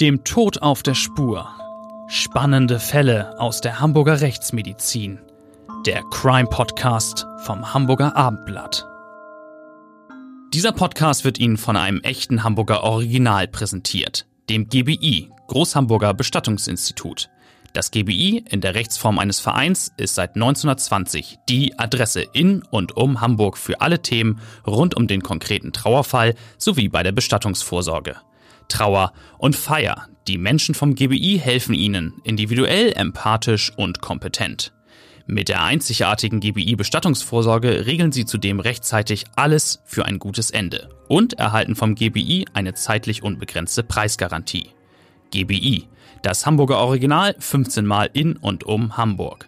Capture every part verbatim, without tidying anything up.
Dem Tod auf der Spur. Spannende Fälle aus der Hamburger Rechtsmedizin. Der Crime-Podcast vom Hamburger Abendblatt. Dieser Podcast wird Ihnen von einem echten Hamburger Original präsentiert, dem G B I, Großhamburger Bestattungsinstitut. Das G B I in der Rechtsform eines Vereins ist seit neunzehnhundertzwanzig die Adresse in und um Hamburg für alle Themen rund um den konkreten Trauerfall sowie bei der Bestattungsvorsorge. Trauer und Feier. Die Menschen vom G B I helfen Ihnen, individuell, empathisch und kompetent. Mit der einzigartigen G B I-Bestattungsvorsorge regeln Sie zudem rechtzeitig alles für ein gutes Ende und erhalten vom G B I eine zeitlich unbegrenzte Preisgarantie. G B I, das Hamburger Original, fünfzehn Mal in und um Hamburg.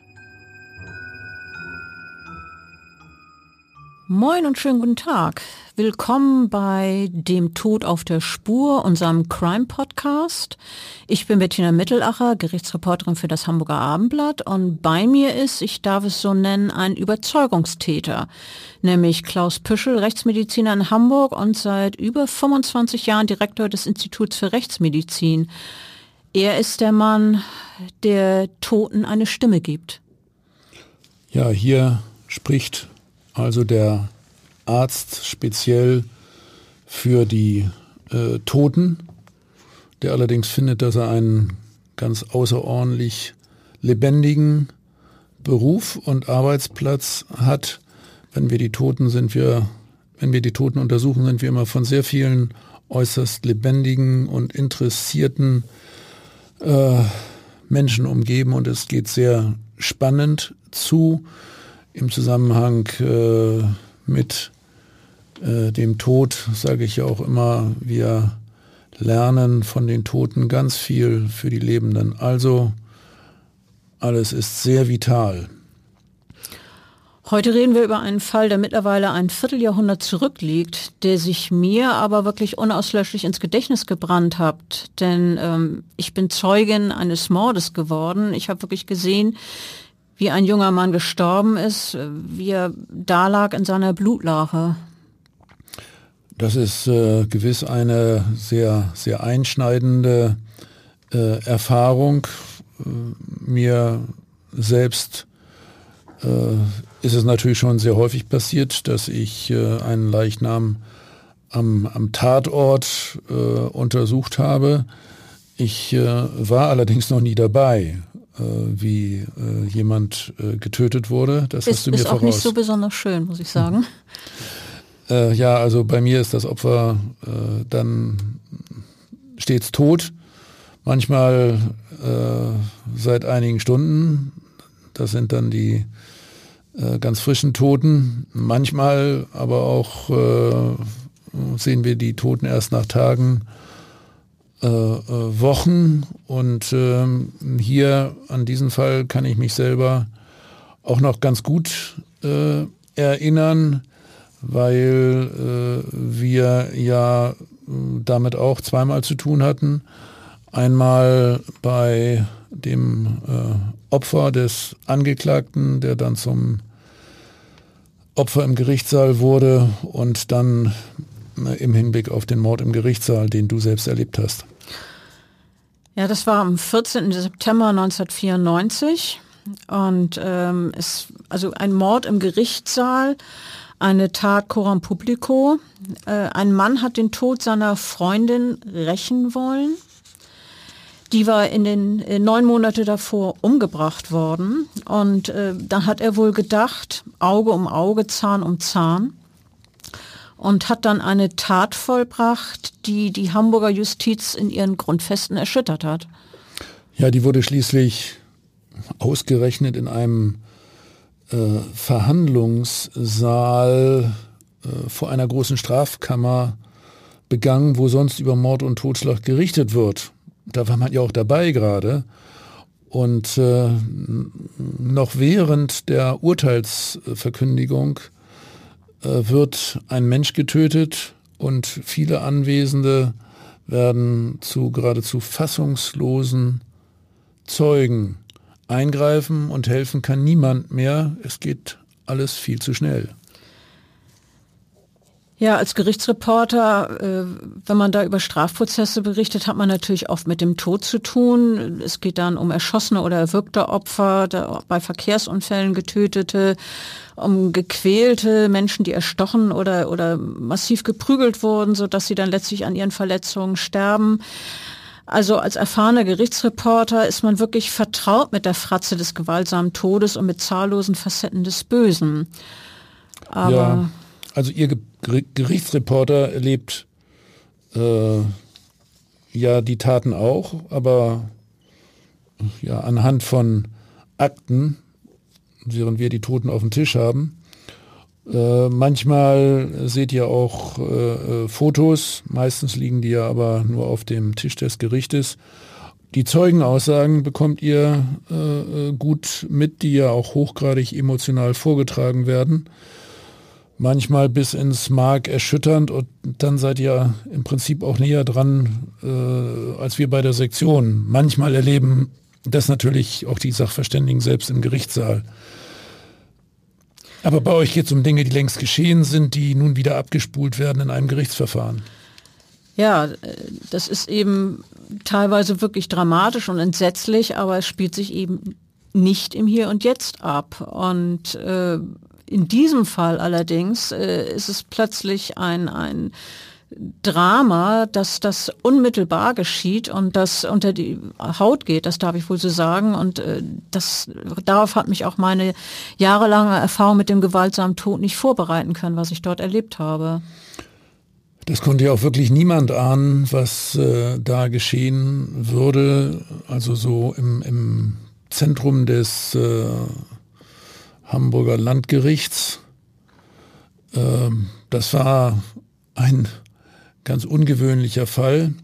Moin und schönen guten Tag. Willkommen bei Dem Tod auf der Spur, unserem Crime-Podcast. Ich bin Bettina Mittelacher, Gerichtsreporterin für das Hamburger Abendblatt, und bei mir ist, ich darf es so nennen, ein Überzeugungstäter, nämlich Klaus Püschel, Rechtsmediziner in Hamburg und seit über fünfundzwanzig Jahren Direktor des Instituts für Rechtsmedizin. Er ist der Mann, der Toten eine Stimme gibt. Ja, hier spricht also der Arzt speziell für die äh, Toten, der allerdings findet, dass er einen ganz außerordentlich lebendigen Beruf und Arbeitsplatz hat. Wenn wir die Toten sind wir, wenn wir die Toten untersuchen, sind wir immer von sehr vielen äußerst lebendigen und interessierten äh, Menschen umgeben, und es geht sehr spannend zu. Im Zusammenhang äh, mit äh, dem Tod sage ich ja auch immer, wir lernen von den Toten ganz viel für die Lebenden. Also alles ist sehr vital. Heute reden wir über einen Fall, der mittlerweile ein Vierteljahrhundert zurückliegt, der sich mir aber wirklich unauslöschlich ins Gedächtnis gebrannt hat. Denn ähm, ich bin Zeugin eines Mordes geworden. Ich habe wirklich gesehen, wie ein junger Mann gestorben ist, wie er da lag in seiner Blutlache. Das ist äh, gewiss eine sehr, sehr einschneidende äh, Erfahrung. Äh, mir selbst äh, ist es natürlich schon sehr häufig passiert, dass ich äh, einen Leichnam am, am Tatort äh, untersucht habe. Ich äh, war allerdings noch nie dabei, wie äh, jemand äh, getötet wurde. Das ist, hast du mir ist voraus. Ist auch nicht so besonders schön, muss ich sagen. äh, ja, also bei mir ist das Opfer äh, dann stets tot. Manchmal äh, seit einigen Stunden. Das sind dann die äh, ganz frischen Toten. Manchmal aber auch äh, sehen wir die Toten erst nach Tagen, Äh, äh, Wochen, und ähm, hier an diesen Fall kann ich mich selber auch noch ganz gut äh, erinnern, weil äh, wir ja äh, damit auch zweimal zu tun hatten. Einmal bei dem äh, Opfer des Angeklagten, der dann zum Opfer im Gerichtssaal wurde, und dann äh, im Hinblick auf den Mord im Gerichtssaal, den du selbst erlebt hast. Ja, das war am vierzehnten September neunzehnhundertvierundneunzig, und ähm, es, also ein Mord im Gerichtssaal, eine Tat coram publico. Äh, ein Mann hat den Tod seiner Freundin rächen wollen. Die war in den äh, neun Monate davor umgebracht worden, und äh, dann hat er wohl gedacht, Auge um Auge, Zahn um Zahn. Und hat dann eine Tat vollbracht, die die Hamburger Justiz in ihren Grundfesten erschüttert hat. Ja, die wurde schließlich ausgerechnet in einem äh, Verhandlungssaal äh, vor einer großen Strafkammer begangen, wo sonst über Mord und Totschlag gerichtet wird. Da war man ja auch dabei gerade. Und äh, noch während der Urteilsverkündigung wird ein Mensch getötet, und viele Anwesende werden zu geradezu fassungslosen Zeugen. Eingreifen und helfen kann niemand mehr. Es geht alles viel zu schnell. Ja, als Gerichtsreporter, äh, wenn man da über Strafprozesse berichtet, hat man natürlich oft mit dem Tod zu tun. Es geht dann um erschossene oder erwürgte Opfer, da, bei Verkehrsunfällen Getötete, um gequälte Menschen, die erstochen oder, oder massiv geprügelt wurden, sodass sie dann letztlich an ihren Verletzungen sterben. Also als erfahrener Gerichtsreporter ist man wirklich vertraut mit der Fratze des gewaltsamen Todes und mit zahllosen Facetten des Bösen. Aber ja, also Ihr Ge- Gerichtsreporter erlebt äh, ja die Taten auch, aber ja anhand von Akten, während wir die Toten auf dem Tisch haben. Äh, manchmal seht ihr auch äh, Fotos, meistens liegen die ja aber nur auf dem Tisch des Gerichtes. Die Zeugenaussagen bekommt ihr äh, gut mit, die ja auch hochgradig emotional vorgetragen werden. Manchmal bis ins Mark erschütternd und dann seid ihr im Prinzip auch näher dran äh, als wir bei der Sektion. Manchmal erleben das natürlich auch die Sachverständigen selbst im Gerichtssaal. Aber bei euch geht es um Dinge, die längst geschehen sind, die nun wieder abgespult werden in einem Gerichtsverfahren. Ja, das ist eben teilweise wirklich dramatisch und entsetzlich, aber es spielt sich eben nicht im Hier und Jetzt ab. Und äh, in diesem Fall allerdings äh, ist es plötzlich ein, ein Drama, dass das unmittelbar geschieht und das unter die Haut geht, das darf ich wohl so sagen. Und äh, das, darauf hat mich auch meine jahrelange Erfahrung mit dem gewaltsamen Tod nicht vorbereiten können, was ich dort erlebt habe. Das konnte ja auch wirklich niemand ahnen, was äh, da geschehen würde. Also so im, im Zentrum des äh, Hamburger Landgerichts. Ähm, das war ein ganz ungewöhnlicher Fall.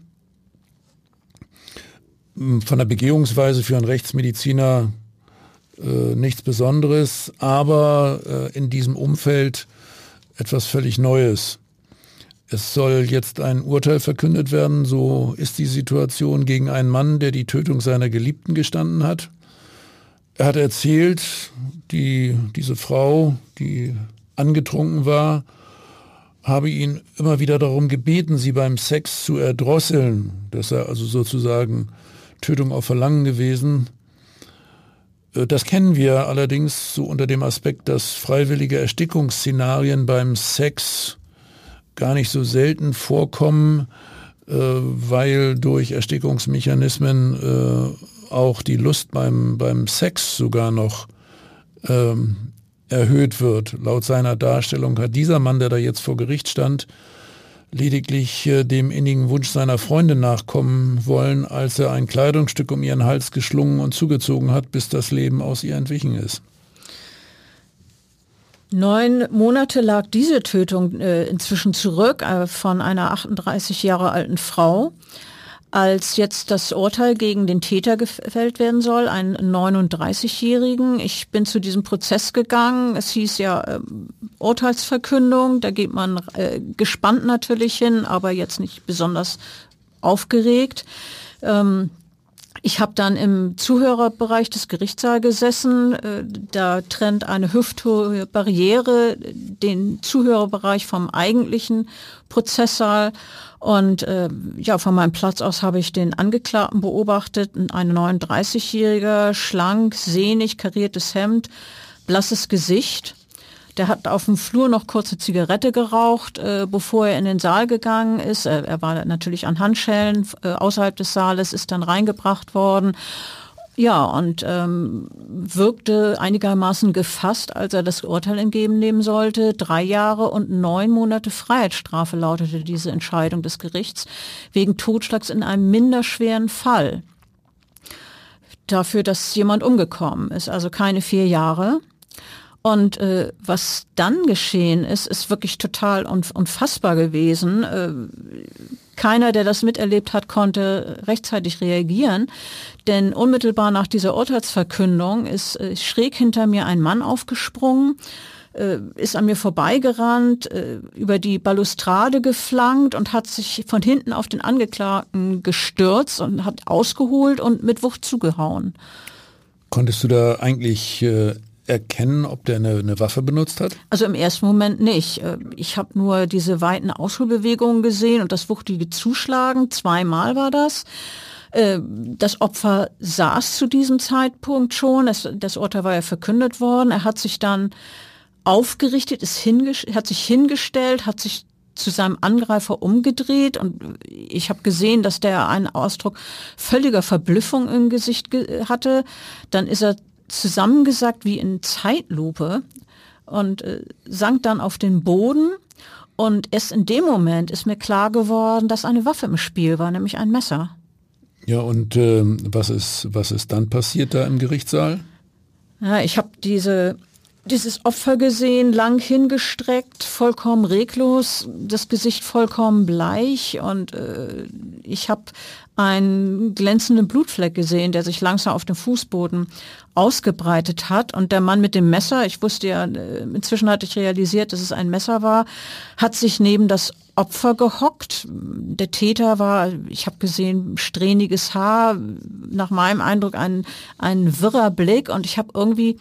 Von der Begehungsweise für einen Rechtsmediziner äh, nichts Besonderes, aber äh, in diesem Umfeld etwas völlig Neues. Es soll jetzt ein Urteil verkündet werden, so ist die Situation, gegen einen Mann, der die Tötung seiner Geliebten gestanden hat. Er hat erzählt, die, diese Frau, die angetrunken war, habe ihn immer wieder darum gebeten, sie beim Sex zu erdrosseln. Das sei also sozusagen Tötung auf Verlangen gewesen. Das kennen wir allerdings so unter dem Aspekt, dass freiwillige Erstickungsszenarien beim Sex gar nicht so selten vorkommen, äh, weil durch Erstickungsmechanismen äh, auch die Lust beim, beim Sex sogar noch ähm, erhöht wird. Laut seiner Darstellung hat dieser Mann, der da jetzt vor Gericht stand, lediglich äh, dem innigen Wunsch seiner Freundin nachkommen wollen, als er ein Kleidungsstück um ihren Hals geschlungen und zugezogen hat, bis das Leben aus ihr entwichen ist. Neun Monate lag diese Tötung äh, inzwischen zurück äh, von einer achtunddreißig Jahre alten Frau. Als jetzt das Urteil gegen den Täter gefällt werden soll, einen neununddreißigjährigen. Ich bin zu diesem Prozess gegangen. Es hieß ja äh, Urteilsverkündung. Da geht man äh, gespannt natürlich hin, aber jetzt nicht besonders aufgeregt. Ähm, Ich habe dann im Zuhörerbereich des Gerichtssaals gesessen. Da trennt eine hüfthohe Barriere den Zuhörerbereich vom eigentlichen Prozesssaal. Und äh, ja, von meinem Platz aus habe ich den Angeklagten beobachtet. Ein neununddreißigjähriger, schlank, sehnig, kariertes Hemd, blasses Gesicht. Der hat auf dem Flur noch kurze Zigarette geraucht, äh, bevor er in den Saal gegangen ist. Er, er war natürlich an Handschellen äh, außerhalb des Saales, ist dann reingebracht worden. Ja, und ähm, wirkte einigermaßen gefasst, als er das Urteil entgegennehmen sollte. Drei Jahre und neun Monate Freiheitsstrafe lautete diese Entscheidung des Gerichts wegen Totschlags in einem minderschweren Fall. Dafür, dass jemand umgekommen ist, also keine vier Jahre. Und äh, was dann geschehen ist, ist wirklich total unf- unfassbar gewesen. Äh, keiner, der das miterlebt hat, konnte rechtzeitig reagieren, denn unmittelbar nach dieser Urteilsverkündung ist äh, schräg hinter mir ein Mann aufgesprungen, äh, ist an mir vorbeigerannt, äh, über die Balustrade geflankt und hat sich von hinten auf den Angeklagten gestürzt und hat ausgeholt und mit Wucht zugehauen. Konntest du da eigentlich äh erkennen, ob der eine, eine Waffe benutzt hat? Also im ersten Moment nicht. Ich habe nur diese weiten Ausholbewegungen gesehen und das wuchtige Zuschlagen. Zweimal war das. Das Opfer saß zu diesem Zeitpunkt schon. Das, das Urteil war ja verkündet worden. Er hat sich dann aufgerichtet, ist hingest- hat sich hingestellt, hat sich zu seinem Angreifer umgedreht und ich habe gesehen, dass der einen Ausdruck völliger Verblüffung im Gesicht ge- hatte. Dann ist er zusammengesackt wie in Zeitlupe und äh, sank dann auf den Boden und erst in dem Moment ist mir klar geworden, dass eine Waffe im Spiel war, nämlich ein Messer. Ja, und äh, was ist, was ist dann passiert da im Gerichtssaal? Ja, ich habe diese dieses Opfer gesehen, lang hingestreckt, vollkommen reglos, das Gesicht vollkommen bleich und äh, ich habe einen glänzenden Blutfleck gesehen, der sich langsam auf dem Fußboden ausgebreitet hat und der Mann mit dem Messer, ich wusste ja, inzwischen hatte ich realisiert, dass es ein Messer war, hat sich neben das Opfer gehockt. Der Täter war, ich habe gesehen, strähniges Haar, nach meinem Eindruck ein, ein wirrer Blick und ich habe irgendwie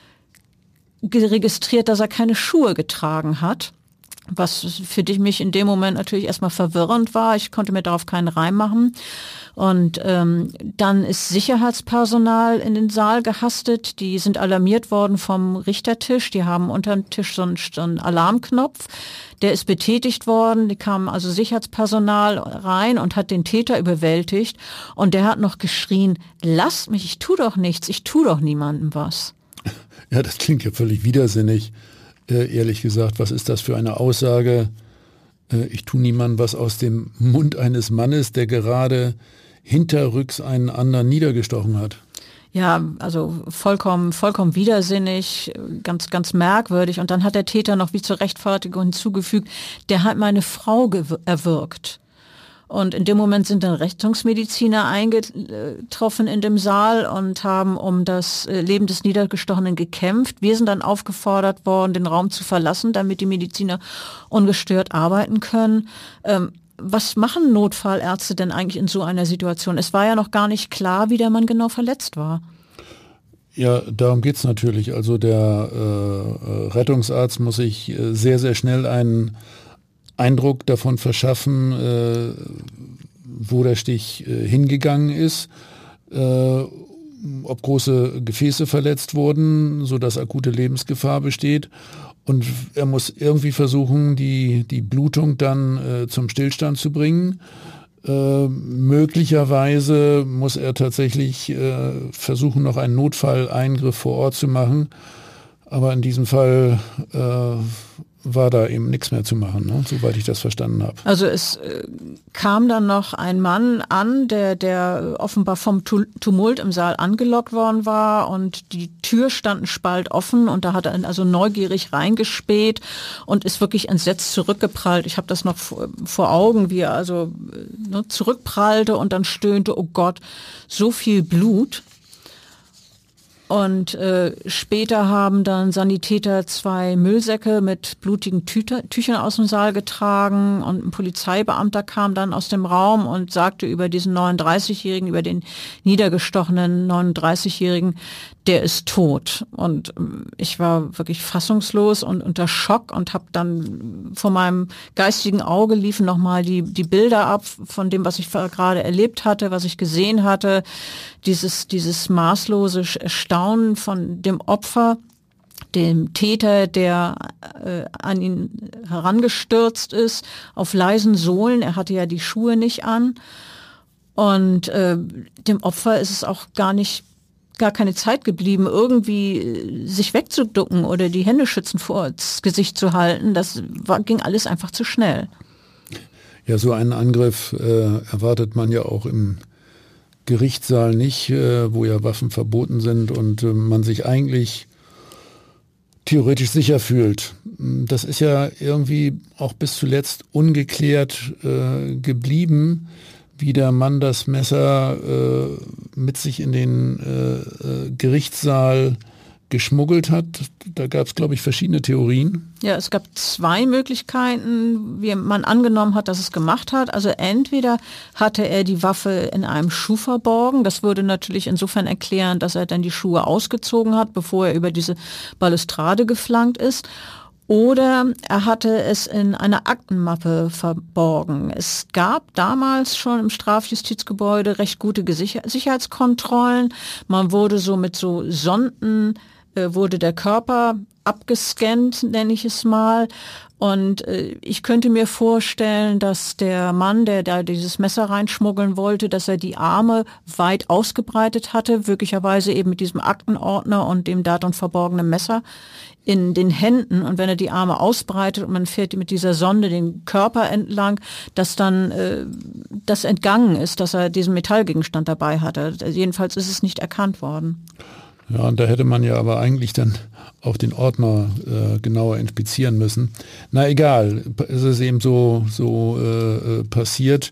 geregistriert, dass er keine Schuhe getragen hat, was für mich in dem Moment natürlich erstmal verwirrend war. Ich konnte mir darauf keinen Reim machen. Und ähm, dann ist Sicherheitspersonal in den Saal gehastet. Die sind alarmiert worden vom Richtertisch. Die haben unter dem Tisch so einen, so einen Alarmknopf. Der ist betätigt worden. Die kam also Sicherheitspersonal rein und hat den Täter überwältigt. Und der hat noch geschrien, lasst mich, ich tu doch nichts, ich tu doch niemandem was. Ja, das klingt ja völlig widersinnig, äh, ehrlich gesagt. Was ist das für eine Aussage? Äh, ich tue niemandem was aus dem Mund eines Mannes, der gerade hinterrücks einen anderen niedergestochen hat. Ja, also vollkommen, vollkommen widersinnig, ganz, ganz merkwürdig. Und dann hat der Täter noch wie zur Rechtfertigung hinzugefügt, der hat meine Frau gew- erwürgt. Und in dem Moment sind dann Rettungsmediziner eingetroffen in dem Saal und haben um das Leben des Niedergestochenen gekämpft. Wir sind dann aufgefordert worden, den Raum zu verlassen, damit die Mediziner ungestört arbeiten können. Ähm, was machen Notfallärzte denn eigentlich in so einer Situation? Es war ja noch gar nicht klar, wie der Mann genau verletzt war. Ja, darum geht's natürlich. Also der äh, Rettungsarzt muss sich äh, sehr, sehr schnell einen Eindruck davon verschaffen, äh, wo der Stich äh, hingegangen ist, äh, ob große Gefäße verletzt wurden, sodass akute Lebensgefahr besteht. Und er muss irgendwie versuchen, die, die Blutung dann äh, zum Stillstand zu bringen. Äh, möglicherweise muss er tatsächlich äh, versuchen, noch einen Notfalleingriff vor Ort zu machen. Aber in diesem Fall äh, war da eben nichts mehr zu machen, ne? Soweit ich das verstanden habe. Also es äh, kam dann noch ein Mann an, der, der offenbar vom Tumult im Saal angelockt worden war und die Tür stand ein Spalt offen und da hat er also neugierig reingespäht und ist wirklich entsetzt zurückgeprallt. Ich habe das noch vor, vor Augen, wie er also ne, zurückprallte und dann stöhnte, oh Gott, so viel Blut. Und äh, später haben dann Sanitäter zwei Müllsäcke mit blutigen Tüter, Tüchern aus dem Saal getragen und ein Polizeibeamter kam dann aus dem Raum und sagte über diesen neununddreißigjährigen, über den niedergestochenen neununddreißigjährigen, der ist tot. Und ich war wirklich fassungslos und unter Schock und habe dann vor meinem geistigen Auge liefen nochmal die, die Bilder ab von dem, was ich gerade erlebt hatte, was ich gesehen hatte, dieses, dieses maßlose Erstaunen von dem Opfer, dem Täter, der äh, an ihn herangestürzt ist, auf leisen Sohlen. Er hatte ja die Schuhe nicht an. Und äh, dem Opfer ist es auch gar nicht gar keine Zeit geblieben, irgendwie sich wegzuducken oder die Hände schützend vor das Gesicht zu halten. Das war, ging alles einfach zu schnell. Ja, so einen Angriff äh, erwartet man ja auch im Gerichtssaal nicht, äh, wo ja Waffen verboten sind und äh, man sich eigentlich theoretisch sicher fühlt. Das ist ja irgendwie auch bis zuletzt ungeklärt äh, geblieben, wie der Mann das Messer äh, mit sich in den äh, Gerichtssaal geschmuggelt hat. Da gab es, glaube ich, verschiedene Theorien. Ja, es gab zwei Möglichkeiten, wie man angenommen hat, dass es gemacht hat. Also entweder hatte er die Waffe in einem Schuh verborgen. Das würde natürlich insofern erklären, dass er dann die Schuhe ausgezogen hat, bevor er über diese Balustrade geflankt ist. Oder er hatte es in einer Aktenmappe verborgen. Es gab damals schon im Strafjustizgebäude recht gute Sicherheitskontrollen. Man wurde so mit so Sonden, äh, wurde der Körper abgescannt, nenne ich es mal. Und äh, ich könnte mir vorstellen, dass der Mann, der da dieses Messer reinschmuggeln wollte, dass er die Arme weit ausgebreitet hatte, möglicherweise eben mit diesem Aktenordner und dem darin verborgenen Messer in den Händen, und wenn er die Arme ausbreitet und man fährt mit dieser Sonde den Körper entlang, dass dann äh, das entgangen ist, dass er diesen Metallgegenstand dabei hatte. Also jedenfalls ist es nicht erkannt worden. Ja, und da hätte man ja aber eigentlich dann auch den Ordner äh, genauer inspizieren müssen. Na egal, es ist eben so, so äh, passiert.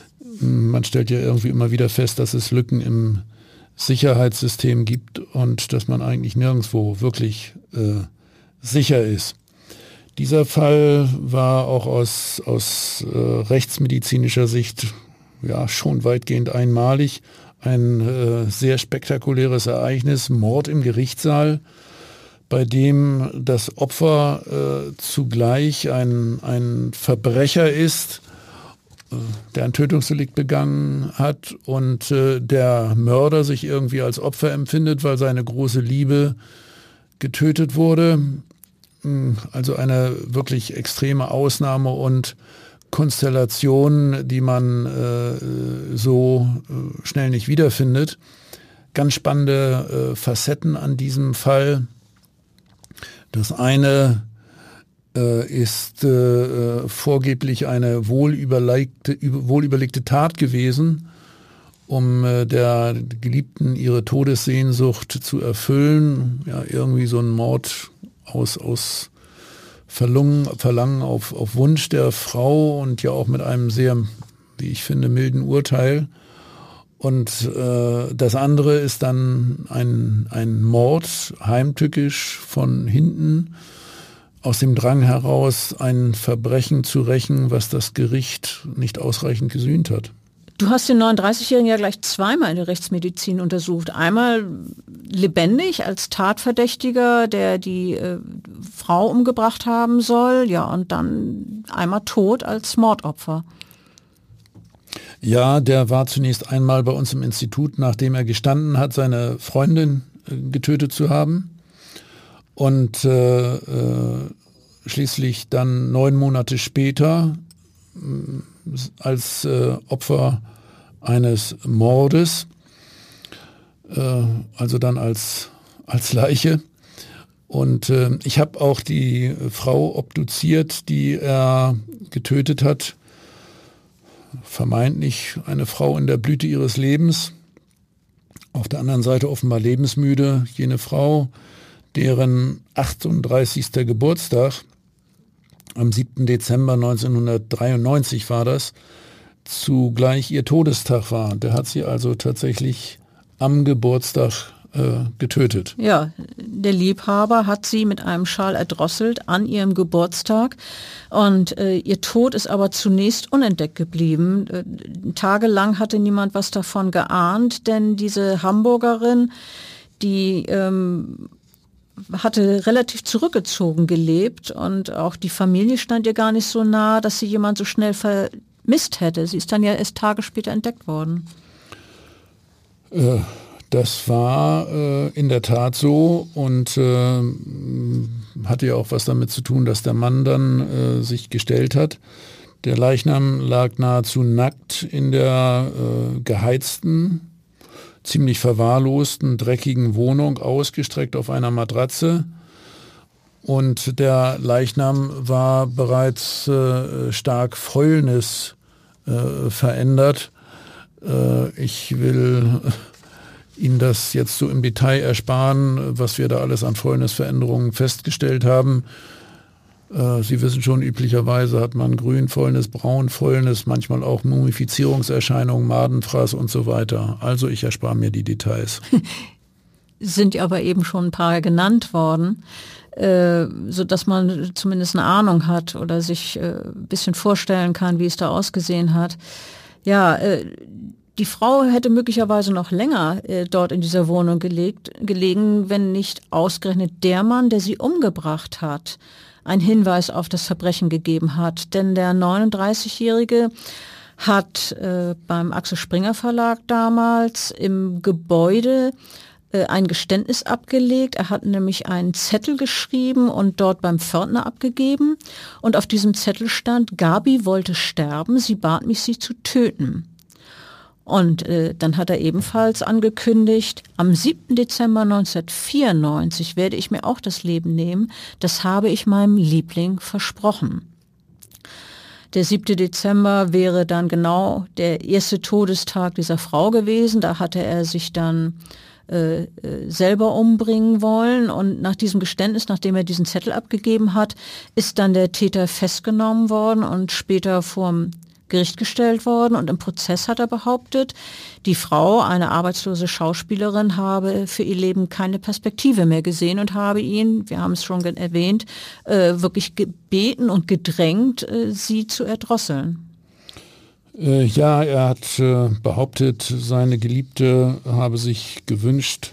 Man stellt ja irgendwie immer wieder fest, dass es Lücken im Sicherheitssystem gibt und dass man eigentlich nirgendwo wirklich äh, sicher ist. Dieser Fall war auch aus, aus äh, rechtsmedizinischer Sicht ja schon weitgehend einmalig. Ein äh, sehr spektakuläres Ereignis, Mord im Gerichtssaal, bei dem das Opfer äh, zugleich ein, ein Verbrecher ist, äh, der ein Tötungsdelikt begangen hat, und äh, der Mörder sich irgendwie als Opfer empfindet, weil seine große Liebe getötet wurde. Also eine wirklich extreme Ausnahme und Konstellation, die man äh, so äh, schnell nicht wiederfindet. Ganz spannende äh, Facetten an diesem Fall. Das eine äh, ist äh, vorgeblich eine wohlüberlegte, wohlüberlegte Tat gewesen, um äh, der Geliebten ihre Todessehnsucht zu erfüllen. Ja, irgendwie so ein Mord aus, aus Verlangen, Verlangen auf, auf Wunsch der Frau und ja auch mit einem sehr, wie ich finde, milden Urteil. Und äh, das andere ist dann ein, ein Mord, heimtückisch von hinten, aus dem Drang heraus, ein Verbrechen zu rächen, was das Gericht nicht ausreichend gesühnt hat. Du hast den neununddreißigjährigen ja gleich zweimal in der Rechtsmedizin untersucht. Einmal lebendig als Tatverdächtiger, der die äh, Frau umgebracht haben soll, ja, und dann einmal tot als Mordopfer. Ja, der war zunächst einmal bei uns im Institut, nachdem er gestanden hat, seine Freundin äh, getötet zu haben. Und äh, äh, schließlich dann neun Monate später äh, als äh, Opfer eines Mordes, äh, also dann als, als Leiche. Und äh, ich habe auch die Frau obduziert, die er getötet hat. Vermeintlich eine Frau in der Blüte ihres Lebens. Auf der anderen Seite offenbar lebensmüde. Jene Frau, deren achtunddreißigster Geburtstag, am siebten Dezember neunzehnhundertdreiundneunzig war das, zugleich ihr Todestag war. Der hat sie also tatsächlich am Geburtstag äh, getötet. Ja, der Liebhaber hat sie mit einem Schal erdrosselt an ihrem Geburtstag, und äh, ihr Tod ist aber zunächst unentdeckt geblieben. Äh, tagelang hatte niemand was davon geahnt, denn diese Hamburgerin, die ähm, hatte relativ zurückgezogen gelebt, und auch die Familie stand ihr gar nicht so nah, dass sie jemand so schnell vermisst hätte. Sie ist dann ja erst Tage später entdeckt worden. Äh, das war äh, in der Tat so, und äh, hatte ja auch was damit zu tun, dass der Mann dann äh, sich gestellt hat. Der Leichnam lag nahezu nackt in der äh, geheizten, ziemlich verwahrlosten, dreckigen Wohnung, ausgestreckt auf einer Matratze. Und der Leichnam war bereits äh, stark Fäulnis äh, verändert. Äh, ich will Ihnen das jetzt so im Detail ersparen, was wir da alles an Fäulnisveränderungen festgestellt haben. Äh, Sie wissen schon, üblicherweise hat man Grünfäulnis, Braunfäulnis, manchmal auch Mumifizierungserscheinungen, Madenfraß und so weiter. Also ich erspare mir die Details. sind aber eben schon ein paar genannt worden, äh, so dass man zumindest eine Ahnung hat oder sich äh, ein bisschen vorstellen kann, wie es da ausgesehen hat. Ja, äh, die Frau hätte möglicherweise noch länger äh, dort in dieser Wohnung gelegt, gelegen, wenn nicht ausgerechnet der Mann, der sie umgebracht hat, einen Hinweis auf das Verbrechen gegeben hat. Denn der neununddreißigjährige hat äh, beim Axel Springer Verlag damals im Gebäude äh, ein Geständnis abgelegt. Er hat nämlich einen Zettel geschrieben und dort beim Pförtner abgegeben. Und auf diesem Zettel stand: Gabi wollte sterben, sie bat mich, sie zu töten. Und äh, dann hat er ebenfalls angekündigt, am siebten Dezember neunzehnhundertvierundneunzig werde ich mir auch das Leben nehmen. Das habe ich meinem Liebling versprochen. Der siebte Dezember wäre dann genau der erste Todestag dieser Frau gewesen. Da hatte er sich dann äh, selber umbringen wollen. Und nach diesem Geständnis, nachdem er diesen Zettel abgegeben hat, ist dann der Täter festgenommen worden und später vorm Gericht gestellt worden. Und im Prozess hat er behauptet, die Frau, eine arbeitslose Schauspielerin, habe für ihr Leben keine Perspektive mehr gesehen und habe ihn, wir haben es schon erwähnt, äh, wirklich gebeten und gedrängt, äh, sie zu erdrosseln. Äh, ja, er hat äh, behauptet, seine Geliebte habe sich gewünscht,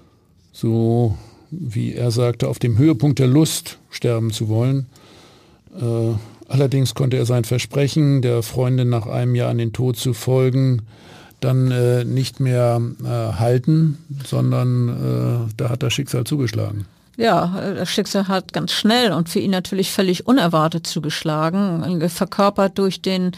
so wie er sagte, auf dem Höhepunkt der Lust sterben zu wollen. Äh, Allerdings konnte er sein Versprechen, der Freundin nach einem Jahr an den Tod zu folgen, dann äh, nicht mehr äh, halten, sondern äh, da hat das Schicksal zugeschlagen. Ja, das Schicksal hat ganz schnell und für ihn natürlich völlig unerwartet zugeschlagen, verkörpert durch den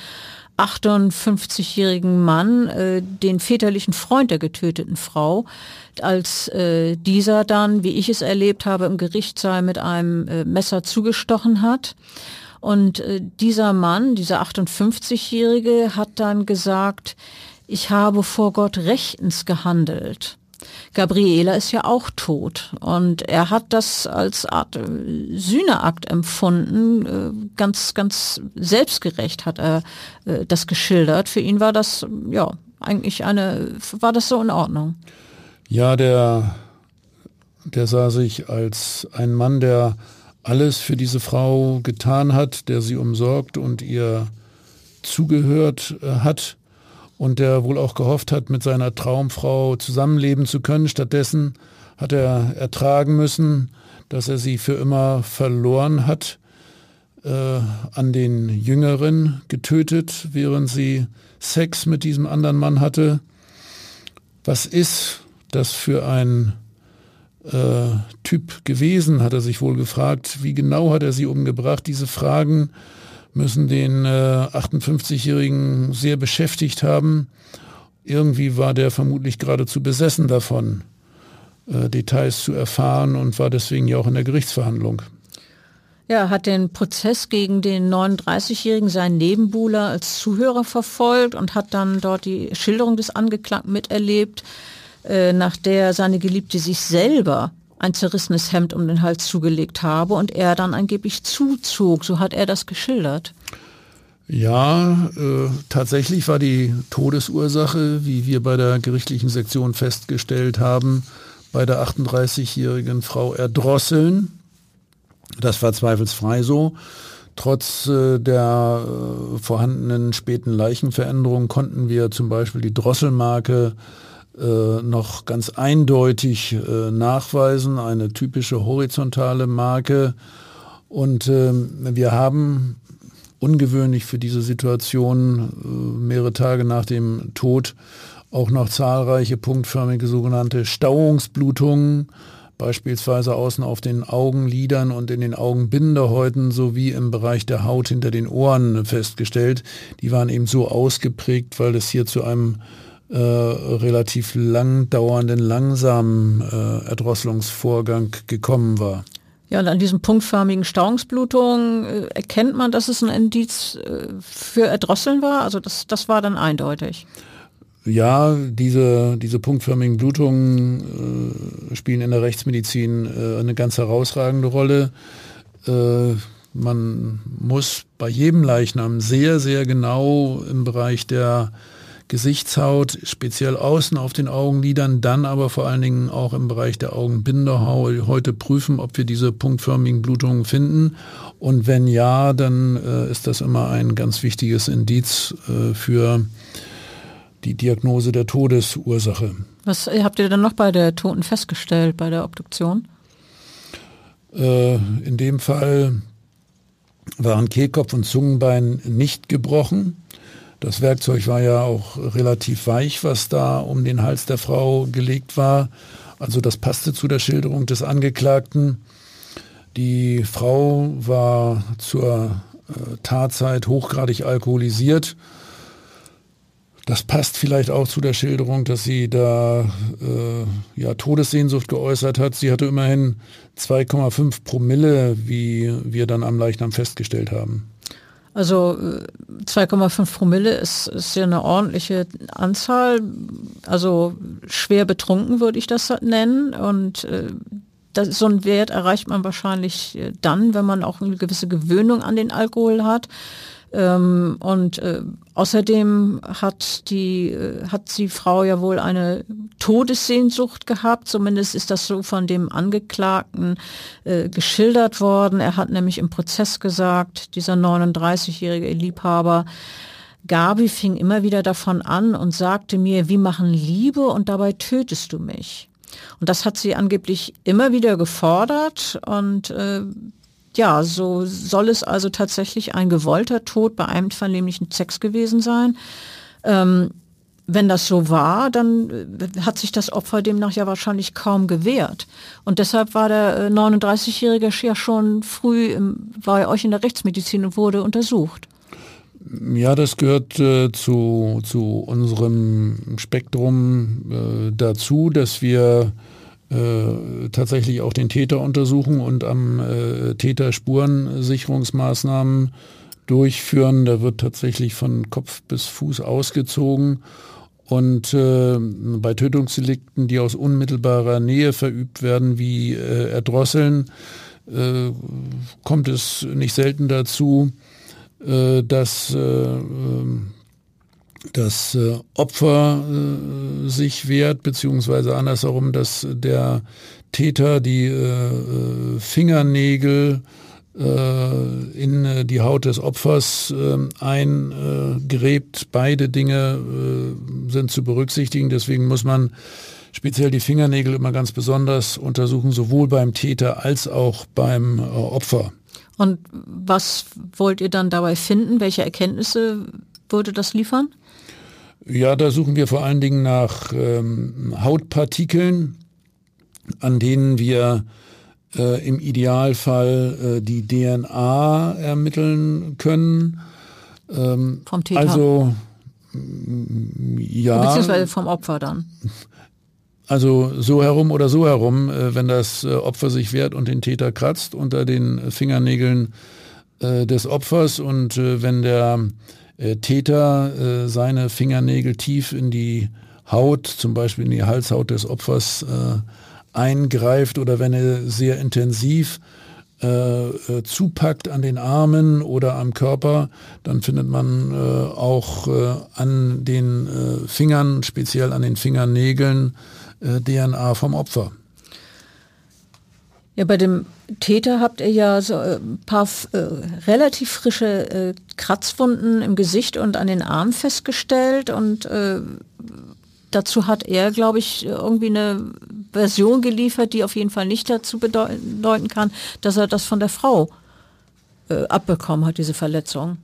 achtundfünfzigjährigen Mann, äh, den väterlichen Freund der getöteten Frau, als äh, dieser dann, wie ich es erlebt habe, im Gerichtssaal mit einem äh, Messer zugestochen hat. Und äh, dieser Mann, dieser achtundfünfzigjährige, hat dann gesagt, ich habe vor Gott rechtens gehandelt. Gabriela ist ja auch tot und er hat das als Art äh, Sühneakt empfunden, äh, ganz, ganz selbstgerecht hat er äh, das geschildert. Für ihn war das, ja, eigentlich eine, war das so in Ordnung. Ja, der, der sah sich als ein Mann, der alles für diese Frau getan hat, der sie umsorgt und ihr zugehört hat und der wohl auch gehofft hat, mit seiner Traumfrau zusammenleben zu können. Stattdessen hat er ertragen müssen, dass er sie für immer verloren hat, äh, an den Jüngeren getötet, während sie Sex mit diesem anderen Mann hatte. Was ist das für ein Äh, Typ gewesen, hat er sich wohl gefragt. Wie genau hat er sie umgebracht? Diese Fragen müssen den äh, achtundfünfzigjährigen sehr beschäftigt haben. Irgendwie war der vermutlich geradezu besessen davon, äh, Details zu erfahren und war deswegen ja auch in der Gerichtsverhandlung. Ja, hat den Prozess gegen den neununddreißigjährigen, seinen Nebenbuhler, als Zuhörer verfolgt und hat dann dort die Schilderung des Angeklagten miterlebt, nach der seine Geliebte sich selber ein zerrissenes Hemd um den Hals zugelegt habe und er dann angeblich zuzog. So hat er das geschildert. Ja, äh, tatsächlich war die Todesursache, wie wir bei der gerichtlichen Sektion festgestellt haben, bei der achtunddreißigjährigen Frau Erdrosseln. Das war zweifelsfrei so. Trotz äh, der äh, vorhandenen späten Leichenveränderung konnten wir zum Beispiel die Drosselmarke noch ganz eindeutig äh, nachweisen, eine typische horizontale Marke. Und äh, wir haben ungewöhnlich für diese Situation äh, mehrere Tage nach dem Tod auch noch zahlreiche punktförmige sogenannte Stauungsblutungen, beispielsweise außen auf den Augenlidern und in den Augenbinderhäuten sowie im Bereich der Haut hinter den Ohren festgestellt. Die waren eben so ausgeprägt, weil es hier zu einem Äh, relativ lang dauernden, langsamen äh, Erdrosselungsvorgang gekommen war. Ja, und an diesen punktförmigen Stauungsblutungen äh, erkennt man, dass es ein Indiz äh, für Erdrosseln war? Also das, das war dann eindeutig. Ja, diese, diese punktförmigen Blutungen äh, spielen in der Rechtsmedizin äh, eine ganz herausragende Rolle. Äh, man muss bei jedem Leichnam sehr, sehr genau im Bereich der Gesichtshaut, speziell außen auf den Augenlidern, dann aber vor allen Dingen auch im Bereich der Augenbindehaut heute prüfen, ob wir diese punktförmigen Blutungen finden. Und wenn ja, dann äh, ist das immer ein ganz wichtiges Indiz äh, für die Diagnose der Todesursache. Was habt ihr dann noch bei der Toten festgestellt, bei der Obduktion? Äh, in dem Fall waren Kehlkopf und Zungenbein nicht gebrochen. Das Werkzeug war ja auch relativ weich, was da um den Hals der Frau gelegt war. Also das passte zu der Schilderung des Angeklagten. Die Frau war zur äh, Tatzeit hochgradig alkoholisiert. Das passt vielleicht auch zu der Schilderung, dass sie da äh, ja, Todessehnsucht geäußert hat. Sie hatte immerhin zwei Komma fünf Promille, wie wir dann am Leichnam festgestellt haben. Also zwei Komma fünf Promille ist, ist ja eine ordentliche Anzahl, also schwer betrunken würde ich das nennen, und äh, das, so einen Wert erreicht man wahrscheinlich dann, wenn man auch eine gewisse Gewöhnung an den Alkohol hat. Ähm, und äh, außerdem hat die äh, hat die Frau ja wohl eine Todessehnsucht gehabt, zumindest ist das so von dem Angeklagten äh, geschildert worden. Er hat nämlich im Prozess gesagt, dieser neununddreißigjährige Liebhaber, Gabi fing immer wieder davon an und sagte mir, wir machen Liebe und dabei tötest du mich. Und das hat sie angeblich immer wieder gefordert, und äh, ja, so soll es also tatsächlich ein gewollter Tod bei einem vernehmlichen Sex gewesen sein. Ähm, wenn das so war, dann hat sich das Opfer demnach ja wahrscheinlich kaum gewehrt. Und deshalb war der neununddreißigjährige ja schon früh, im, war bei euch in der Rechtsmedizin und wurde untersucht. Ja, das gehört äh, zu, zu unserem Spektrum äh, dazu, dass wir Äh, tatsächlich auch den Täter untersuchen und am äh, Täter Spurensicherungsmaßnahmen durchführen. Da wird tatsächlich von Kopf bis Fuß ausgezogen, und äh, bei Tötungsdelikten, die aus unmittelbarer Nähe verübt werden, wie äh, Erdrosseln, äh, kommt es nicht selten dazu, äh, dass äh, das äh, Opfer äh, sich wehrt, beziehungsweise andersherum, dass der Täter die äh, Fingernägel äh, in äh, die Haut des Opfers äh, eingräbt. Beide Dinge äh, sind zu berücksichtigen, deswegen muss man speziell die Fingernägel immer ganz besonders untersuchen, sowohl beim Täter als auch beim äh, Opfer. Und was wollt ihr dann dabei finden? Welche Erkenntnisse würde das liefern? Ja, da suchen wir vor allen Dingen nach ähm, Hautpartikeln, an denen wir äh, im Idealfall äh, die D N A ermitteln können. Ähm, vom Täter? Also, ja. Beziehungsweise vom Opfer dann? Also so herum oder so herum, äh, wenn das äh, Opfer sich wehrt und den Täter kratzt unter den Fingernägeln äh, des Opfers, und äh, wenn der Täter äh, seine Fingernägel tief in die Haut, zum Beispiel in die Halshaut des Opfers äh, eingreift, oder wenn er sehr intensiv äh, äh, zupackt an den Armen oder am Körper, dann findet man äh, auch äh, an den äh, Fingern, speziell an den Fingernägeln, äh, D N A vom Opfer. Ja, bei dem Täter habt ihr ja so ein paar äh, relativ frische äh, Kratzwunden im Gesicht und an den Armen festgestellt, und äh, dazu hat er, glaube ich, irgendwie eine Version geliefert, die auf jeden Fall nicht dazu bedeuten kann, dass er das von der Frau äh, abbekommen hat, diese Verletzung.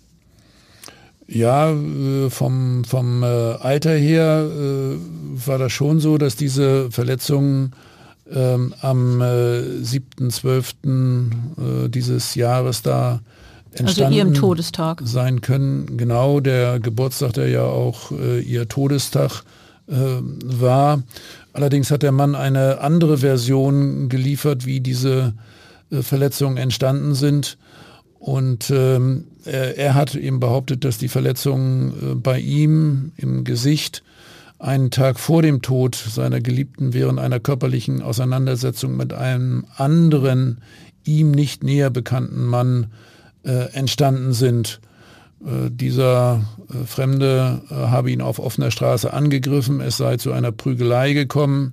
Ja, vom, vom äh, Alter her äh, war das schon so, dass diese Verletzungen ähm, am äh, siebten zwölften Äh, dieses Jahres da entstanden also ihrem Todestag sein können. Genau, der Geburtstag, der ja auch äh, ihr Todestag äh, war. Allerdings hat der Mann eine andere Version geliefert, wie diese äh, Verletzungen entstanden sind. Und ähm, er, er hat eben behauptet, dass die Verletzungen äh, bei ihm im Gesicht einen Tag vor dem Tod seiner Geliebten während einer körperlichen Auseinandersetzung mit einem anderen, ihm nicht näher bekannten Mann äh, entstanden sind. Äh, dieser äh, Fremde äh, habe ihn auf offener Straße angegriffen, es sei zu einer Prügelei gekommen.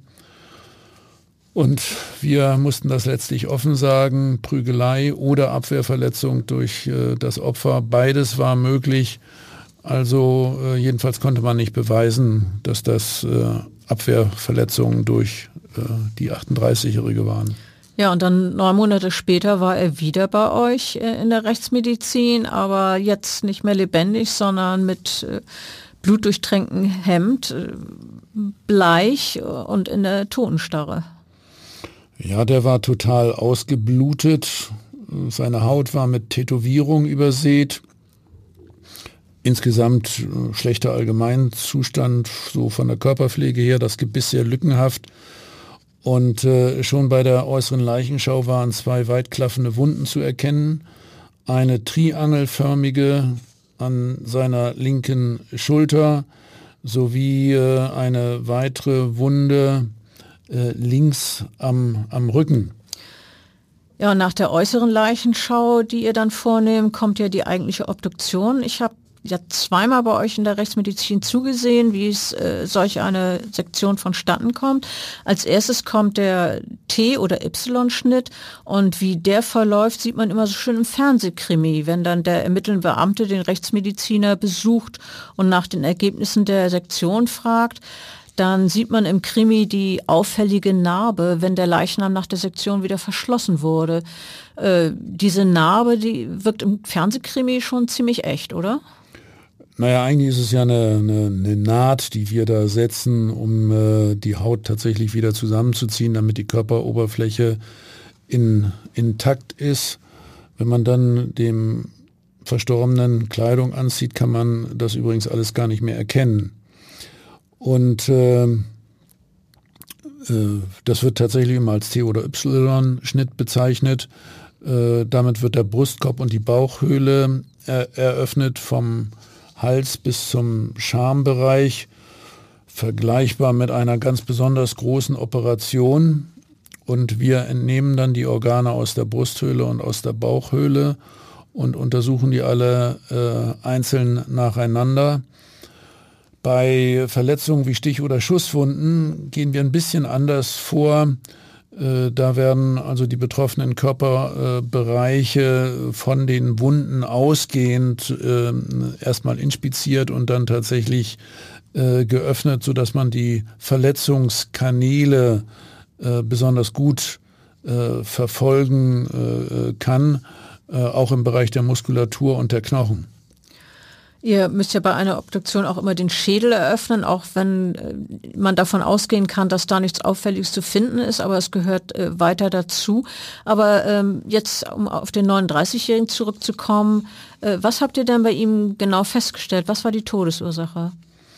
Und wir mussten das letztlich offen sagen, Prügelei oder Abwehrverletzung durch äh, das Opfer, beides war möglich. Also äh, jedenfalls konnte man nicht beweisen, dass das äh, Abwehrverletzungen durch äh, die achtunddreißigjährige waren. Ja, und dann neun Monate später war er wieder bei euch äh, in der Rechtsmedizin, aber jetzt nicht mehr lebendig, sondern mit äh, blutdurchtränktem Hemd, äh, bleich und in der Totenstarre. Ja, der war total ausgeblutet. Seine Haut war mit Tätowierung übersät. Insgesamt äh, schlechter Allgemeinzustand, so von der Körperpflege her, das Gebiss sehr lückenhaft. Und äh, schon bei der äußeren Leichenschau waren zwei weitklaffende Wunden zu erkennen. Eine triangelförmige an seiner linken Schulter sowie äh, eine weitere Wunde äh, links am, am Rücken. Ja, und nach der äußeren Leichenschau, die ihr dann vornehmt, kommt ja die eigentliche Obduktion. Ich habe ja zweimal bei euch in der Rechtsmedizin zugesehen, wie es äh, solch eine Sektion vonstatten kommt. Als erstes kommt der T- oder Y-Schnitt und wie der verläuft, sieht man immer so schön im Fernsehkrimi, wenn dann der ermittelnde Beamte den Rechtsmediziner besucht und nach den Ergebnissen der Sektion fragt. Dann sieht man im Krimi die auffällige Narbe, wenn der Leichnam nach der Sektion wieder verschlossen wurde. Äh, diese Narbe, die wirkt im Fernsehkrimi schon ziemlich echt, oder? Naja, eigentlich ist es ja eine, eine, eine Naht, die wir da setzen, um äh, die Haut tatsächlich wieder zusammenzuziehen, damit die Körperoberfläche in, intakt ist. Wenn man dann dem Verstorbenen Kleidung anzieht, kann man das übrigens alles gar nicht mehr erkennen. Und äh, äh, das wird tatsächlich immer als T- oder Y-Schnitt bezeichnet. Äh, damit wird der Brustkorb und die Bauchhöhle er, eröffnet vom Hals bis zum Schambereich, vergleichbar mit einer ganz besonders großen Operation. Und wir entnehmen dann die Organe aus der Brusthöhle und aus der Bauchhöhle und untersuchen die alle äh, einzeln nacheinander. Bei Verletzungen wie Stich- oder Schusswunden gehen wir ein bisschen anders vor. Äh, da werden also die betroffenen Körperbereiche äh, von den Wunden ausgehend äh, erstmal inspiziert und dann tatsächlich äh, geöffnet, sodass man die Verletzungskanäle äh, besonders gut äh, verfolgen äh, kann, äh, auch im Bereich der Muskulatur und der Knochen. Ihr müsst ja bei einer Obduktion auch immer den Schädel eröffnen, auch wenn äh, man davon ausgehen kann, dass da nichts Auffälliges zu finden ist, aber es gehört äh, weiter dazu. Aber ähm, jetzt, um auf den neununddreißigjährigen zurückzukommen, äh, was habt ihr denn bei ihm genau festgestellt? Was war die Todesursache?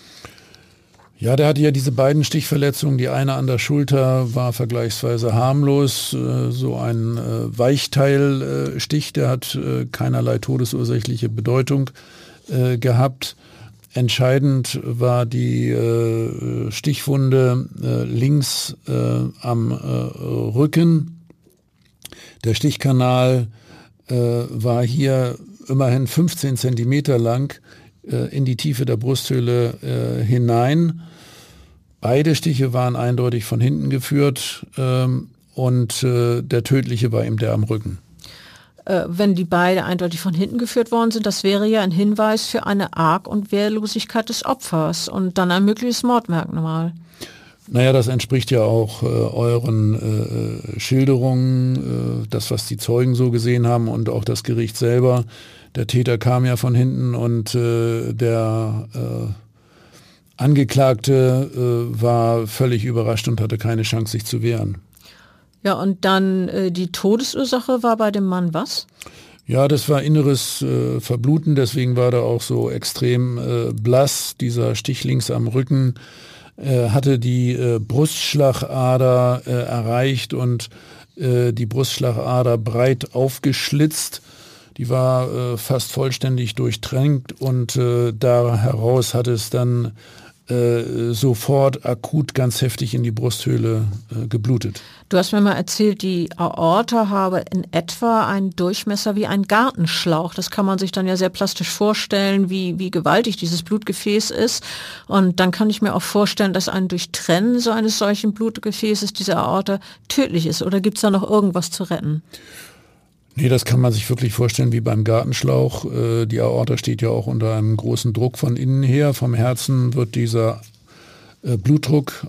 Ja, der hatte ja diese beiden Stichverletzungen. Die eine an der Schulter war vergleichsweise harmlos, äh, so ein äh, Weichteilstich, der hat äh, keinerlei todesursächliche Bedeutung gehabt. Entscheidend war die äh, Stichwunde äh, links äh, am äh, Rücken. Der Stichkanal äh, war hier immerhin fünfzehn Zentimeter lang äh, in die Tiefe der Brusthöhle äh, hinein. Beide Stiche waren eindeutig von hinten geführt ähm, und äh, der tödliche war eben der am Rücken. Wenn die beide eindeutig von hinten geführt worden sind, das wäre ja ein Hinweis für eine Arg- und Wehrlosigkeit des Opfers und dann ein mögliches Mordmerkmal. Naja, das entspricht ja auch äh, euren äh, Schilderungen, äh, das, was die Zeugen so gesehen haben und auch das Gericht selber. Der Täter kam ja von hinten und äh, der äh, Angeklagte äh, war völlig überrascht und hatte keine Chance, sich zu wehren. Ja, und dann äh, die Todesursache war bei dem Mann was? Ja, das war inneres äh, Verbluten, deswegen war er auch so extrem äh, blass. Dieser Stich links am Rücken äh, hatte die äh, Brustschlagader äh, erreicht und äh, die Brustschlagader breit aufgeschlitzt. Die war äh, fast vollständig durchtränkt und äh, da heraus hat es dann äh, sofort akut ganz heftig in die Brusthöhle äh, geblutet. Du hast mir mal erzählt, die Aorta habe in etwa einen Durchmesser wie ein Gartenschlauch. Das kann man sich dann ja sehr plastisch vorstellen, wie, wie gewaltig dieses Blutgefäß ist. Und dann kann ich mir auch vorstellen, dass ein Durchtrennen so eines solchen Blutgefäßes, dieser Aorta, tödlich ist. Oder gibt es da noch irgendwas zu retten? Nee, das kann man sich wirklich vorstellen wie beim Gartenschlauch. Die Aorta steht ja auch unter einem großen Druck von innen her. Vom Herzen wird dieser Blutdruck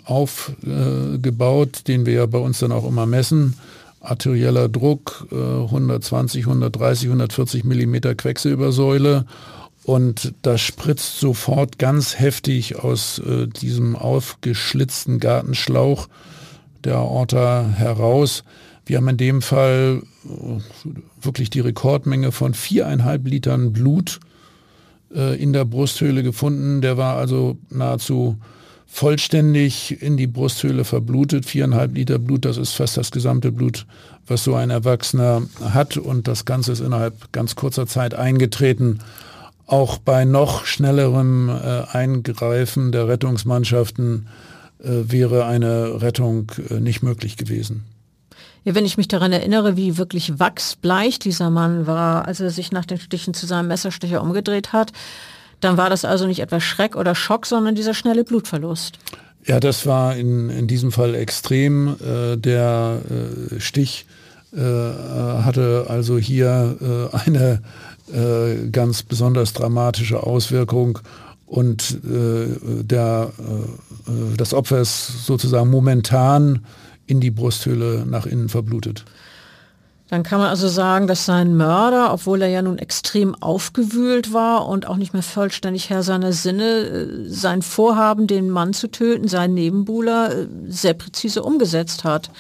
aufgebaut, den wir ja bei uns dann auch immer messen. Arterieller Druck, hundertzwanzig, hundertdreißig, hundertvierzig Millimeter Quecksilbersäule. Und das spritzt sofort ganz heftig aus diesem aufgeschlitzten Gartenschlauch der Aorta heraus. Wir haben in dem Fall wirklich die Rekordmenge von viereinhalb Litern Blut äh, in der Brusthöhle gefunden. Der war also nahezu vollständig in die Brusthöhle verblutet. Viereinhalb Liter Blut, das ist fast das gesamte Blut, was so ein Erwachsener hat. Und das Ganze ist innerhalb ganz kurzer Zeit eingetreten. Auch bei noch schnellerem äh, Eingreifen der Rettungsmannschaften äh, wäre eine Rettung äh, nicht möglich gewesen. Ja, wenn ich mich daran erinnere, wie wirklich wachsbleich dieser Mann war, als er sich nach den Stichen zu seinem Messerstecher umgedreht hat, dann war das also nicht etwa Schreck oder Schock, sondern dieser schnelle Blutverlust. Ja, das war in, in diesem Fall extrem. Äh, der äh, Stich äh, hatte also hier äh, eine äh, ganz besonders dramatische Auswirkung und äh, der, äh, das Opfer ist sozusagen momentan in die Brusthöhle nach innen verblutet. Dann kann man also sagen, dass sein Mörder, obwohl er ja nun extrem aufgewühlt war und auch nicht mehr vollständig Herr seiner Sinne, sein Vorhaben, den Mann zu töten, seinen Nebenbuhler, sehr präzise umgesetzt hat.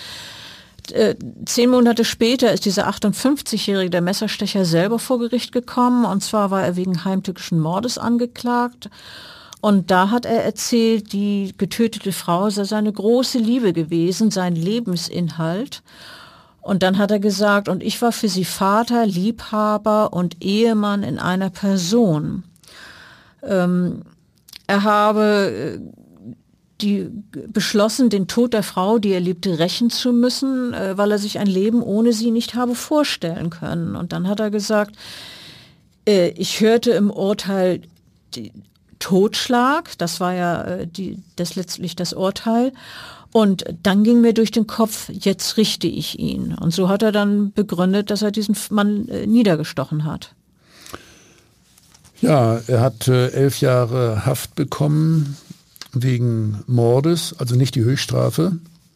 Zehn Monate später ist dieser achtundfünfzigjährige, der Messerstecher, selber vor Gericht gekommen. Und zwar war er wegen heimtückischen Mordes angeklagt. Und da hat er erzählt, die getötete Frau sei seine große Liebe gewesen, sein Lebensinhalt. Und dann hat er gesagt, und ich war für sie Vater, Liebhaber und Ehemann in einer Person. Ähm, er habe die beschlossen, den Tod der Frau, die er liebte, rächen zu müssen, äh, weil er sich ein Leben ohne sie nicht habe vorstellen können. Und dann hat er gesagt, äh, ich hörte im Urteil die Totschlag, das war ja äh, die, das letztlich das Urteil. Und dann ging mir durch den Kopf, jetzt richte ich ihn. Und so hat er dann begründet, dass er diesen Mann äh, niedergestochen hat. Ja, er hat äh, elf Jahre Haft bekommen wegen Mordes, also nicht die Höchststrafe.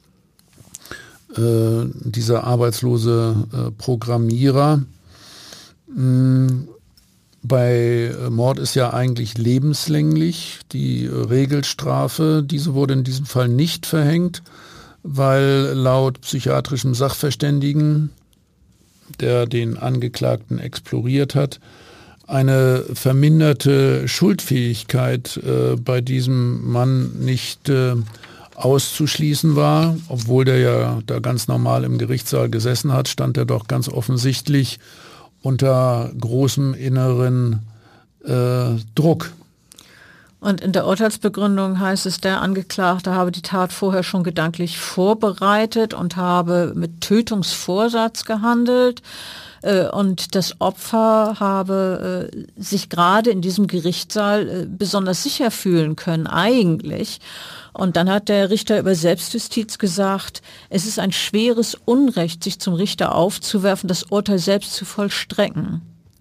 Äh, dieser arbeitslose äh, Programmierer. Mh, Bei Mord ist ja eigentlich lebenslänglich die Regelstrafe. Diese wurde in diesem Fall nicht verhängt, weil laut psychiatrischem Sachverständigen, der den Angeklagten exploriert hat, eine verminderte Schuldfähigkeit äh, bei diesem Mann nicht äh, auszuschließen war. Obwohl der ja da ganz normal im Gerichtssaal gesessen hat, stand er doch ganz offensichtlich unter großem inneren äh, Druck. Und in der Urteilsbegründung heißt es, der Angeklagte habe die Tat vorher schon gedanklich vorbereitet und habe mit Tötungsvorsatz gehandelt. Äh, und das Opfer habe äh, sich gerade in diesem Gerichtssaal äh, besonders sicher fühlen können, eigentlich. Und dann hat der Richter über Selbstjustiz gesagt, es ist ein schweres Unrecht, sich zum Richter aufzuwerfen, das Urteil selbst zu vollstrecken.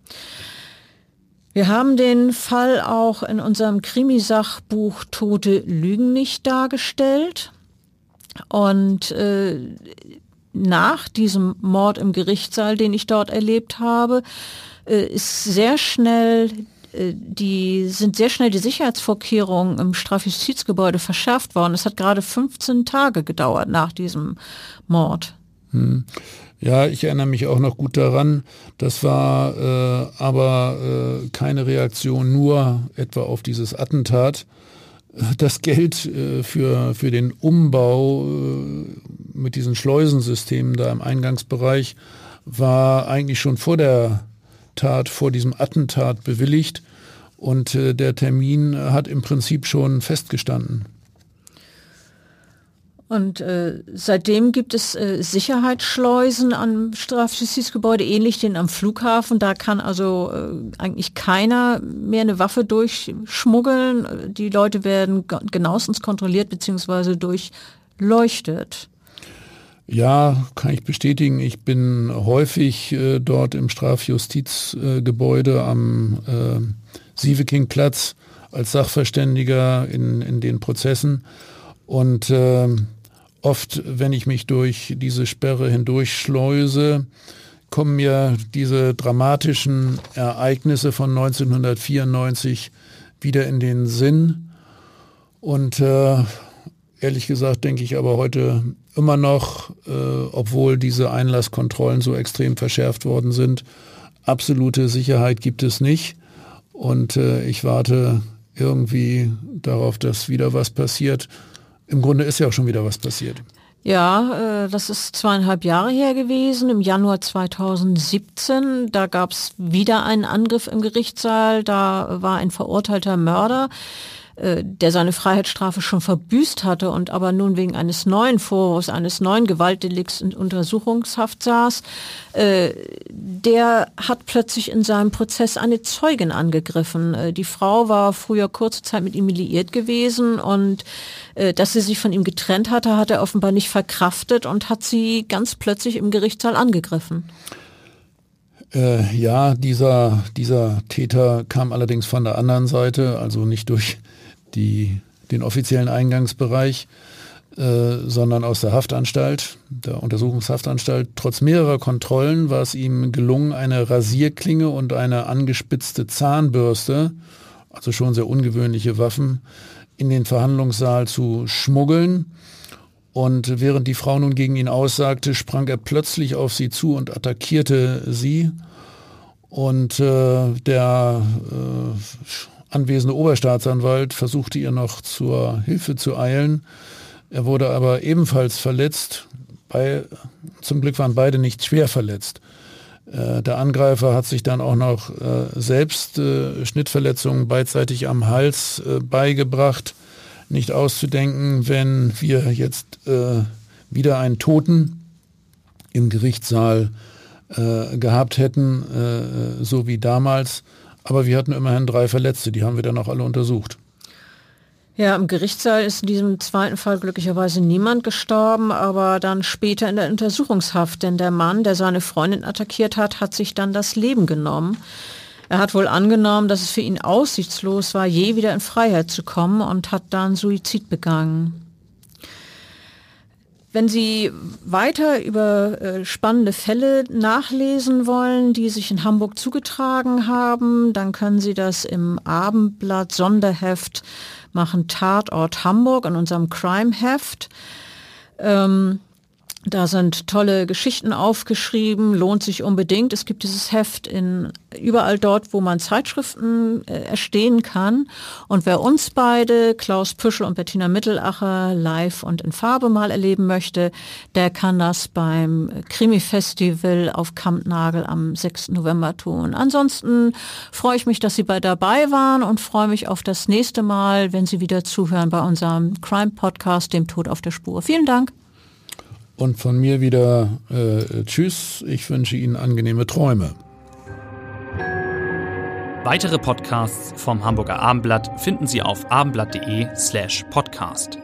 Wir haben den Fall auch in unserem Krimisachbuch Tote lügen nicht dargestellt. Und äh, nach diesem Mord im Gerichtssaal, den ich dort erlebt habe, äh, ist sehr schnell Die sind sehr schnell die Sicherheitsvorkehrungen im Strafjustizgebäude verschärft worden. Es hat gerade fünfzehn Tage gedauert nach diesem Mord. Hm. Ja, ich erinnere mich auch noch gut daran. Das war äh, aber äh, keine Reaktion nur etwa auf dieses Attentat. Das Geld äh, für, für den Umbau äh, mit diesen Schleusensystemen da im Eingangsbereich war eigentlich schon vor der Tat, vor diesem Attentat bewilligt. Und äh, der Termin hat im Prinzip schon festgestanden. Und äh, seitdem gibt es äh, Sicherheitsschleusen am Strafjustizgebäude, ähnlich den am Flughafen. Da kann also äh, eigentlich keiner mehr eine Waffe durchschmuggeln. Die Leute werden genauestens kontrolliert bzw. durchleuchtet. Ja, kann ich bestätigen. Ich bin häufig äh, dort im Strafjustizgebäude äh, am äh, Sievekingplatz als Sachverständiger in, in den Prozessen. Und äh, oft, wenn ich mich durch diese Sperre hindurchschleuse, kommen mir diese dramatischen Ereignisse von neunzehnhundertvierundneunzig wieder in den Sinn. Und äh, ehrlich gesagt denke ich aber heute immer noch, äh, obwohl diese Einlasskontrollen so extrem verschärft worden sind, absolute Sicherheit gibt es nicht. Und äh, ich warte irgendwie darauf, dass wieder was passiert. Im Grunde ist ja auch schon wieder was passiert. Ja, äh, das ist zweieinhalb Jahre her gewesen, im Januar zweitausendsiebzehn. Da gab es wieder einen Angriff im Gerichtssaal. Da war ein verurteilter Mörder, äh, der seine Freiheitsstrafe schon verbüßt hatte und aber nun wegen eines neuen Vorwurfs, eines neuen Gewaltdelikts in Untersuchungshaft saß. Äh, der hat plötzlich in seinem Prozess eine Zeugin angegriffen. Äh, die Frau war früher kurze Zeit mit ihm liiert gewesen und äh, dass sie sich von ihm getrennt hatte, hat er offenbar nicht verkraftet und hat sie ganz plötzlich im Gerichtssaal angegriffen. Äh, ja, dieser, dieser Täter kam allerdings von der anderen Seite, also nicht durch die, den offiziellen Eingangsbereich, äh, sondern aus der Haftanstalt, der Untersuchungshaftanstalt. Trotz mehrerer Kontrollen war es ihm gelungen, eine Rasierklinge und eine angespitzte Zahnbürste, also schon sehr ungewöhnliche Waffen, in den Verhandlungssaal zu schmuggeln. Und während die Frau nun gegen ihn aussagte, sprang er plötzlich auf sie zu und attackierte sie. Und äh, der äh, anwesende Oberstaatsanwalt versuchte ihr noch zur Hilfe zu eilen. Er wurde aber ebenfalls verletzt. Bei, zum Glück waren beide nicht schwer verletzt. Äh, der Angreifer hat sich dann auch noch äh, selbst äh, Schnittverletzungen beidseitig am Hals äh, beigebracht. Nicht auszudenken, wenn wir jetzt äh, wieder einen Toten im Gerichtssaal äh, gehabt hätten, äh, so wie damals. Aber wir hatten immerhin drei Verletzte, die haben wir dann auch alle untersucht. Ja, im Gerichtssaal ist in diesem zweiten Fall glücklicherweise niemand gestorben, aber dann später in der Untersuchungshaft, denn der Mann, der seine Freundin attackiert hat, hat sich dann das Leben genommen. Er hat wohl angenommen, dass es für ihn aussichtslos war, je wieder in Freiheit zu kommen und hat dann Suizid begangen. Wenn Sie weiter über äh, spannende Fälle nachlesen wollen, die sich in Hamburg zugetragen haben, dann können Sie das im Abendblatt Sonderheft machen, Tatort Hamburg, in unserem Crime-Heft. Ähm, Da sind tolle Geschichten aufgeschrieben, lohnt sich unbedingt. Es gibt dieses Heft in überall dort, wo man Zeitschriften äh, erstehen kann. Und wer uns beide, Klaus Püschel und Bettina Mittelacher, live und in Farbe mal erleben möchte, der kann das beim Krimi-Festival auf Kampnagel am sechsten November tun. Ansonsten freue ich mich, dass Sie bei dabei waren und freue mich auf das nächste Mal, wenn Sie wieder zuhören bei unserem Crime-Podcast, dem Tod auf der Spur. Vielen Dank. Und von mir wieder äh, tschüss, ich wünsche Ihnen angenehme Träume. Weitere Podcasts vom Hamburger Abendblatt finden Sie auf abendblatt punkt de slash podcast.